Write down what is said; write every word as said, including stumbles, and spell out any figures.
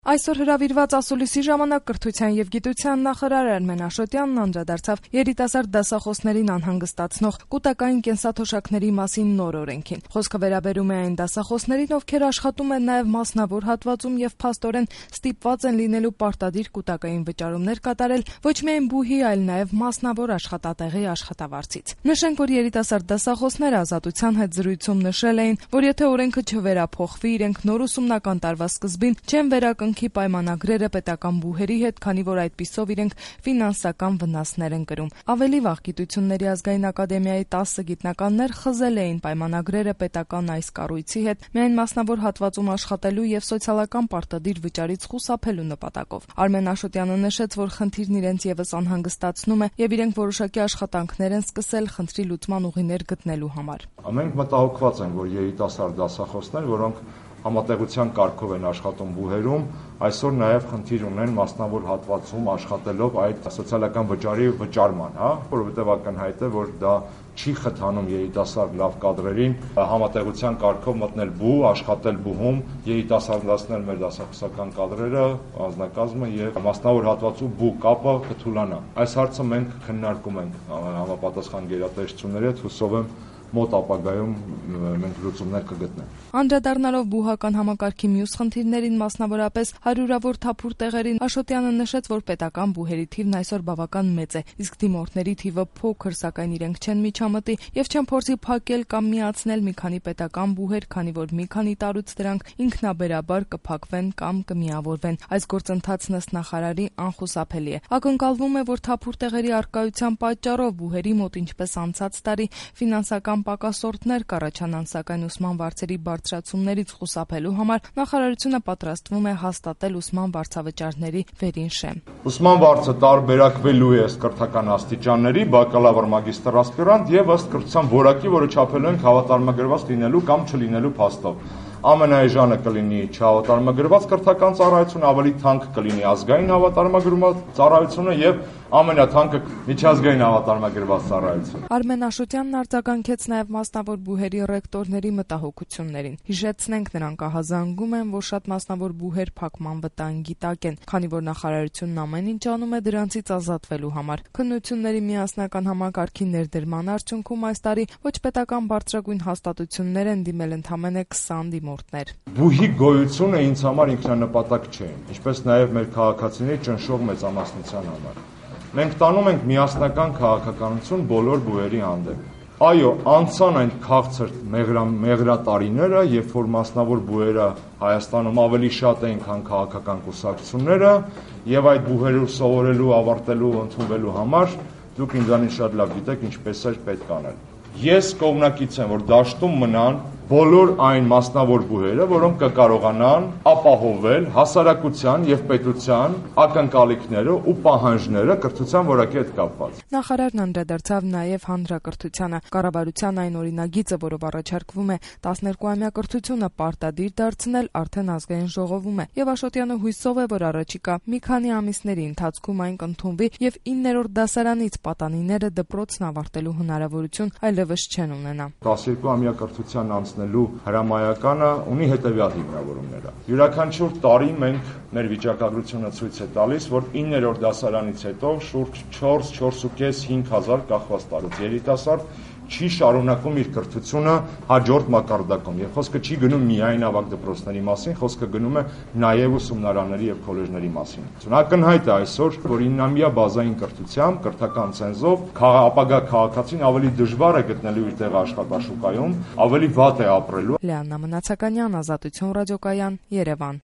Այսօր հրավիրված ասուլիսի ժամանակ կրթության եւ գիտության նախարար Արմեն Աշոտյանն անդրադարձավ երիտասարդ դասախոսներին անհանգստացնող կൂട്ടակային կենսաթոշակների մասին նոր օրենքին։ Խոսքը վերաբերում է այն դասախոսներին, ովքեր աշխատում են նաեւ մասնավոր հատվածում եւ փաստորեն ստիպված են լինելու պարտադիր կൂട്ടակային վճարումներ կատարել ոչ միայն բուհի, այլ նաեւ մասնավոր աշխատատեղի աշխատավարձից։ Նշենք, որ երիտասարդ դասախոսները Ազատության հետ զրույցում նշել էին, որ եթե օրենքը չվերափոխվի, իրենք նոր ուսումնական տարվա սկզբին չեն վերականգնի պայմանագրերը պետական բուհերի հետ, քանի որ այդպիսով իրենք ֆինանսական վնասներ են կրում։ Ավելի վաղ Գիտությունների ազգային ակադեմիայի տասը գիտնականներ խզել էին պայմանագրերը պետական այս կառույցի հետ միայն մասնավոր հատվածում աշխատելու եւ սոցիալական պարտադիր վճարից խուսափելու նպատակով։ Արմեն Աշոտյանը նշեց, որ խնդիրն իրենց եւս անհանգստացնում է եւ իրենք որոշակի աշխատանքներ են սկսել խնդրի լուծման ուղիներ գտնելու համար։ Մենք մտահոգված ենք, որ երիտասարդ դասախոսներ, որոնք համատեղության կարգով են աշխատում բուհերում, այսօր նաև խնդիր ունեն մասնավոր հատվածում աշխատելով այդ սոցիալական վճարի վճարման, հա, որովհետև ակնհայտ է, որ դա չի խթանում երիտասարդ լավ կադրերին համատեղության կարգով մտնել բու, աշխատել բուհում, երիտասարդացնել մեր դասախոսական կադրերը, անձնակազմը եւ մասնավոր հատվածում բու կապը կթուլանա։ Այս հարցը մենք քննարկում ենք համապատասխան գերատեսչությունների հետ, հուսով եմ մոտ ապագայում մենք լուծումներ կգտնենք։ Անդրադառնալով բուհական համակարգի մյուս խնդիրներին, մասնավորապես հարյուրավոր թափուր տեղերին, Աշոտյանը նշեց, որ պետական բուհերի թիվն այսօր բավական մեծ է, իսկ դիմորդների թիվը փոքր, սակայն իրենք չեն միջամտի եւ չեն փորձի փակել կամ միացնել մի քանի պետական բուհեր, քանի որ մի քանի տարուց դրանք ինքնաբերաբար կփակվեն կամ կմիավորվեն։ Այս գործընթացն ըստ նախարարի անխուսափելի է։ Ակնկալվում է, որ թափուր տեղերի առկայության պատճառով բուհերի մոտ ինչպես անցած տարի ֆինանսական պակասորտներ կառաջանան, սակայն ուսման վարձերի բարձրացումներից խուսափելու համար նախարարությունը պատրաստվում է հաստատել ուսման վարձավճարների վերին շեմ։ Ուսման վարձը տարբերակվելու է ըստ կրթական աստիճանների, բակալավր, մագիստր, ասպիրանտ եւ ըստ կրթության որակի, որը չափելու ենք հավատարմագրված լինելու կամ չլինելու փաստով։ Ամենաէժանը կլինի չհավատարմագրված կրթական ծառայությունը, ավելի թանկ կլինի ազգային հավատարմագրված ծառայությունը եւ ամենաթանկը միջազգային հավատարմագրված ծառայությունը։ Արմեն Աշոտյանն արձագանքեց նաեւ մասնավոր բուհերի ռեկտորների մտահոգություններին։ Հիշեցնենք, նրանք ահազանգում են, որ շատ մասնավոր բուհեր փակման վտանգի տակ են, քանի որ նախարարությունն ամեն ինչ անում է դրանցից ազատվելու համար։ Քննությունների միասնական համակարգի ներդրման արդյունքում այս տարի ոչ պետական բարձրագույն հաստատություններ են դիմել ընդամենը քսան դիմորդներ։ Բուհի գոյությունը ինձ համար ինքնանպատակ չէ, ինչպես նաեւ մեր քաղաքացիների ճնշող մեծամասնության համար։ Մենք տանում ենք միասնական քաղաքականություն բոլոր բուհերի հանդեպ։ Այո, անցան այն քաղցր մեղրատարիները, երբ որ մասնավոր բուհերը Հայաստանում ավելի շատ էին, քան քաղաքական կուսակցությունները, եւ այդ բուհերով սովորելու, ավարտելու, ընդունվելու համար դուք ինձանից շատ լավ գիտեք ինչպես էր պետք անել։ Ես կողմնակից եմ, որ դաշտում մնան բոլոր այն մասնավոր բուհերը, որոնք կկարողանան ապահովել հասարակության եւ պետության ակնկալիքները ու պահանջները կրթության որակի հետ կապված։ Նախարարն անդրադարձավ նաեւ հանրակրթությանը, կառավարության այն օրինագիծը, որով առաջարկվում է տասներկուամյա կրթությունը պարտադիր դարձնել, արդեն ազգային ժողովում է, եւ Աշոտյանը հույսով է, որ առաջիկա մի քանի ամիսների ընթացքում այն կընդունվի եւ իններորդ դասարանից պատանիները դպրոցն ավարտելու հնարավորություն այլևս չեն ունենա։ տասներկուամյա կրթության անցնելու հրամայականը ունի հետևյալ հիմնավորումները։ Յուրաքանչյուր տարի մենք մեր վիճակագրությունը ցույց է տալիս, որ իններորդ դասարանից հետո շուրջ չորս չորս հինգ հազար կախված տարուց երիտասարդ չի շարունակում իր կրթությունը հաջորդ մակարդակում։ Եվ խոսքը չի գնում միայն ավագ դպրոցների մասին, խոսքը գնում է նաև ուսումնարանների եւ քոլեջների մասին։ Ակնհայտ է այսօր, որ իննամյա բազային կրթությամբ, կրթական ցենզով ապագա քաղաքացին ավելի դժվար է գտնելու իր տեղը աշխատաշուկայում, ավելի վատ է ապրելու։ Լիաննա Մնացականյան, Ազատություն ռադիոկայան, Երևան։